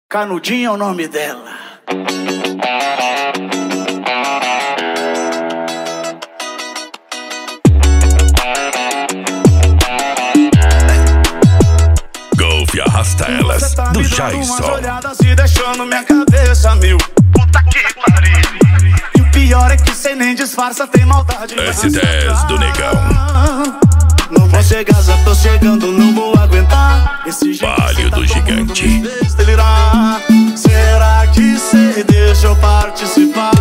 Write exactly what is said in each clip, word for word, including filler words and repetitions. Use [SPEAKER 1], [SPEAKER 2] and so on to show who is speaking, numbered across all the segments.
[SPEAKER 1] Canudinho é o nome dela.
[SPEAKER 2] Golf arrasta elas
[SPEAKER 1] tá
[SPEAKER 2] do
[SPEAKER 1] me dando
[SPEAKER 2] Jason.
[SPEAKER 1] umas olhadas e deixando minha cabeça mil. Puta que pariu. E o pior é que cê nem disfarça, tem maldade.
[SPEAKER 2] S dez do Negão.
[SPEAKER 1] Não vou chegar, já tô chegando, não vou aguentar. Esse jeito
[SPEAKER 2] Palio do Gigante.
[SPEAKER 1] me fez delirar. Será que cê deixa eu participar?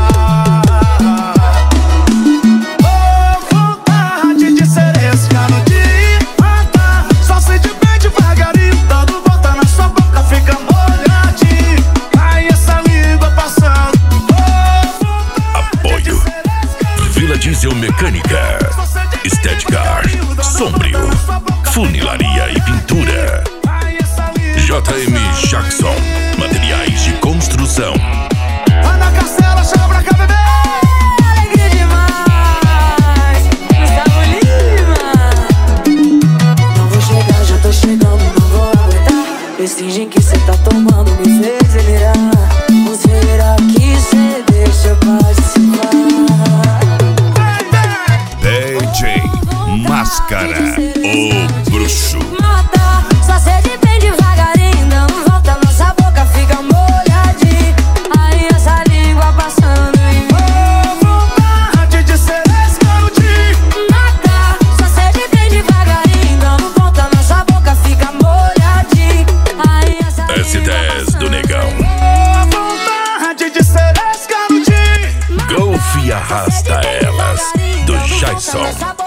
[SPEAKER 1] Oh, vontade de ser esse canudinho. Matar, só sei de bem devagarinho. Dando volta na sua boca, fica molhadinho. Aí essa língua passando. Oh,
[SPEAKER 2] Apoio Vila Diesel Mecânica, Steadcar, Sombrio, Funilaria e Pintura, J M Jackson, Materiais de Construção.
[SPEAKER 1] Ana Castela, chama pra bebê.
[SPEAKER 3] Alegria demais, Gustavo Lima. Não vou chegar, já tô chegando, não vou aguentar. Esse gin que cê tá tomando me fez delirar. Ou será que cê deixa eu participar?
[SPEAKER 2] D J Máscara, o bruxo.
[SPEAKER 3] Matar, só sei de bem devagarinho. Dando volta, nossa boca fica molhadinha. Aí essa língua passando em mim.
[SPEAKER 1] Vontade de ser esse canudinho.
[SPEAKER 3] Matar, só sei de bem devagarinho. Dando volta, nossa boca fica molhadinha. Aí essa
[SPEAKER 2] S dez do Negão.
[SPEAKER 1] Vontade de ser esse canudinho.
[SPEAKER 2] Golf arrasta elas do Jason.